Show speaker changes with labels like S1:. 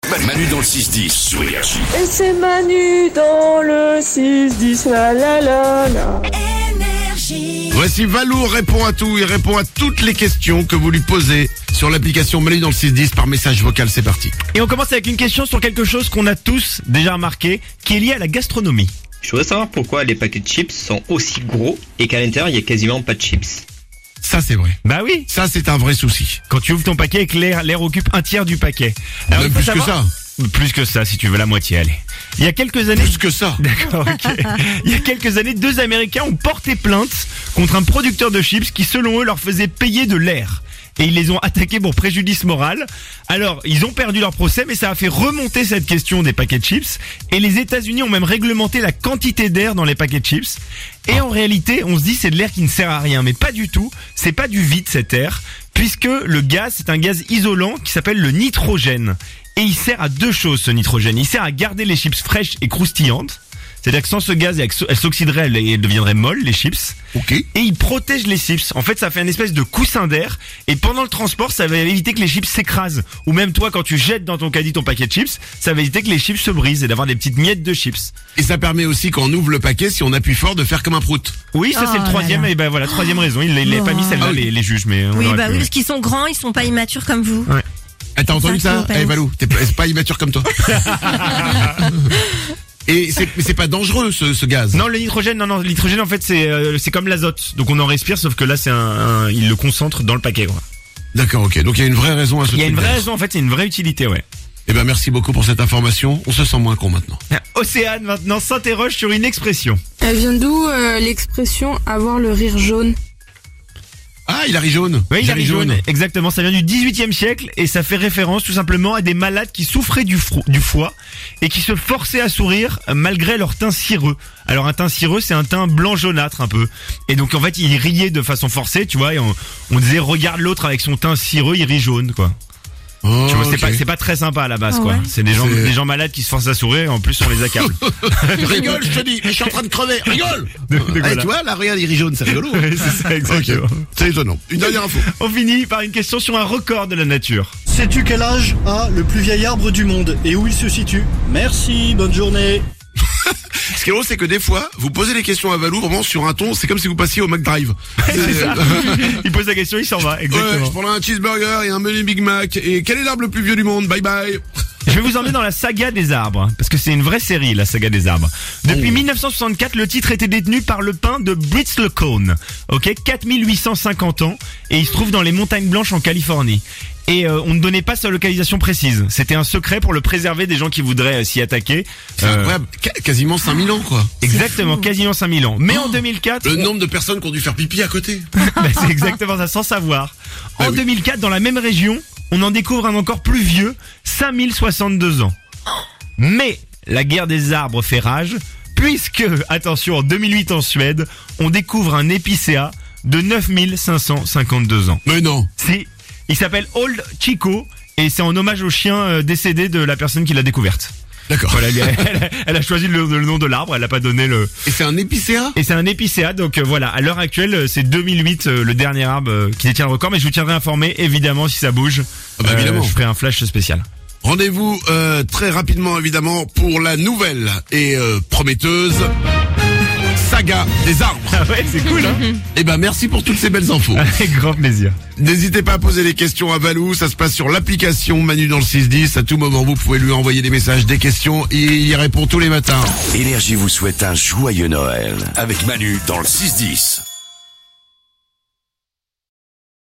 S1: Manu dans le 6-10 sur Énergie.
S2: Et c'est Manu dans le 6-10, la la la la.
S3: Voici Valou répond à tout, il répond à toutes les questions que vous lui posez sur l'application Manu dans le 610 par message vocal, c'est parti.
S4: Et on commence avec une question sur quelque chose qu'on a tous déjà remarqué, qui est lié à la gastronomie.
S5: Je voudrais savoir pourquoi les paquets de chips sont aussi gros et qu'à l'intérieur il y a quasiment pas de chips.
S3: Ça c'est vrai.
S4: Bah oui,
S3: Ça c'est un vrai souci.
S4: quand tu ouvres ton paquet et que l'air occupe un tiers du paquet. Alors,
S3: Même
S4: il faut
S3: plus
S4: savoir-
S3: que ça.
S4: Plus que ça, si tu veux la moitié, allez. Il y a quelques années...
S3: Plus que ça.
S4: D'accord, ok. Il y a quelques années, 2 Américains ont porté plainte contre un producteur de chips qui, selon eux, leur faisait payer de l'air. Et ils les ont attaqués pour préjudice moral. Alors, ils ont perdu leur procès, mais ça a fait remonter cette question des paquets de chips. Et les États-Unis ont même réglementé la quantité d'air dans les paquets de chips. Et en réalité, on se dit c'est de l'air qui ne sert à rien, mais pas du tout. C'est pas du vide cet air, puisque le gaz, c'est un gaz isolant qui s'appelle le nitrogène. Et il sert à 2 choses, ce nitrogène. Il sert à garder les chips fraîches et croustillantes. C'est-à-dire que sans ce gaz, elles s'oxyderaient et elles deviendraient molles, les chips.
S3: Ok.
S4: Et il protège les chips. En fait, ça fait une espèce de coussin d'air. Et pendant le transport, ça va éviter que les chips s'écrasent. Ou même toi, quand tu jettes dans ton caddie ton paquet de chips, ça va éviter que les chips se brisent et d'avoir des petites miettes de chips.
S3: Et ça permet aussi quand on ouvre le paquet, si on appuie fort, de faire comme un prout.
S4: Oui, ça c'est le
S6: Oh
S4: troisième.
S6: là là.
S4: Et ben voilà, troisième raison. Il l'avait pas mis celle-là,
S3: Ah oui.
S4: les juges, mais on
S6: Oui,
S4: aurait
S6: bah
S4: pu,
S6: oui,
S4: ouais.
S6: parce qu'ils sont grands, ils sont pas immatures comme vous.
S4: Ouais.
S3: Eh, t'as entendu
S6: Ça,
S3: ça
S6: c'est pas
S3: Eh
S6: ouf.
S3: Valou, t'es pas immature comme toi. Et c'est pas dangereux ce gaz.
S4: Non, le nitrogène, le nitrogène en fait c'est comme l'azote. Donc on en respire, sauf que là c'est il le concentre dans le paquet, quoi.
S3: D'accord, ok. Donc il y a une vraie raison à ce
S4: Il y a
S3: truc
S4: une vraie
S3: d'air.
S4: raison, en fait, c'est une vraie utilité, ouais.
S3: Eh ben merci beaucoup pour cette information. On se sent moins con maintenant.
S4: Océane maintenant s'interroge sur une expression.
S7: Elle vient d'où l'expression avoir le rire jaune?
S3: Ah, il a ri jaune.
S4: Oui, il
S3: J'ai
S4: a ri jaune. Exactement, ça vient du 18e siècle et ça fait référence tout simplement à des malades qui souffraient du foie et qui se forçaient à sourire malgré leur teint cireux. Alors un teint cireux, c'est un teint blanc jaunâtre un peu. Et donc en fait, ils riaient de façon forcée, tu vois, et on disait regarde l'autre avec son teint cireux, il rit jaune, quoi.
S3: Oh,
S4: Tu vois,
S3: ok.
S4: c'est pas très sympa à la base,
S6: Ah
S4: quoi.
S6: ouais.
S4: C'est des gens malades qui se forcent à sourire et en plus on les accable.
S3: Rigole, je te dis, mais je suis en train de crever, rigole.
S4: Donc,
S3: Eh,
S4: voilà.
S3: tu vois, là, regarde, il rit jaune, c'est rigolo.
S4: Ouais, c'est ça, exactement.
S3: Ok, c'est étonnant. Une dernière info.
S4: On finit par une question sur un record de la nature.
S8: Sais-tu quel âge a le plus vieil arbre du monde et où il se situe? Merci, bonne journée.
S3: Ce qui est drôle, c'est que des fois, vous posez les questions à Valou vraiment sur un ton, c'est comme si vous passiez au McDrive.
S4: C'est ça. Il pose la question, il s'en va,
S3: Ouais,
S4: exactement.
S3: je prendrai un cheeseburger et un menu Big Mac. Et quel est l'arbre le plus vieux du monde? Bye bye.
S4: Je vais vous emmener dans la saga des arbres, parce que c'est une vraie série, la saga des arbres. Depuis
S3: Oh.
S4: 1964, le titre était détenu par le pin de Bristlecone, ok, 4850 ans, et il se trouve dans les montagnes blanches en Californie. Et on ne donnait pas sa localisation précise. C'était un secret pour le préserver des gens qui voudraient s'y attaquer.
S3: C'est incroyable. Quasiment 5000 ans, quoi.
S4: Exactement, quasiment 5000 ans. Mais en 2004...
S3: Le nombre de personnes qui ont dû faire pipi à côté.
S4: Bah, c'est exactement ça, sans savoir. En
S3: Bah oui.
S4: 2004, dans la même région, on en découvre un encore plus vieux, 5062 ans. Mais la guerre des arbres fait rage, puisque, attention, en 2008 en Suède, on découvre un épicéa de 9552 ans.
S3: Mais non.
S4: Il s'appelle Old Chico, et c'est en hommage au chien décédé de la personne qui l'a découverte.
S3: D'accord.
S4: Voilà, elle a choisi le nom de l'arbre, elle n'a pas donné le...
S3: Et c'est un épicéa?
S4: Et c'est un épicéa, donc voilà, à l'heure actuelle, c'est 2008 le dernier arbre qui détient le record, mais je vous tiendrai informé, évidemment, si ça bouge.
S3: Ah bah, évidemment.
S4: Je ferai un flash spécial.
S3: Rendez-vous très rapidement, évidemment, pour la nouvelle et prometteuse saga des arbres.
S4: Ah ouais, c'est cool, hein.
S3: Eh ben, merci pour toutes ces belles infos.
S4: Avec grand plaisir.
S3: N'hésitez pas à poser des questions à Valou, ça se passe sur l'application Manu dans le 610. À tout moment, vous pouvez lui envoyer des messages, des questions, et il y répond tous les matins.
S1: Énergie vous souhaite un joyeux Noël avec Manu dans le 6-10.